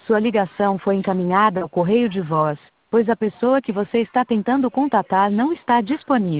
Sua ligação foi encaminhada ao correio de voz, pois a pessoa que você está tentando contatar não está disponível.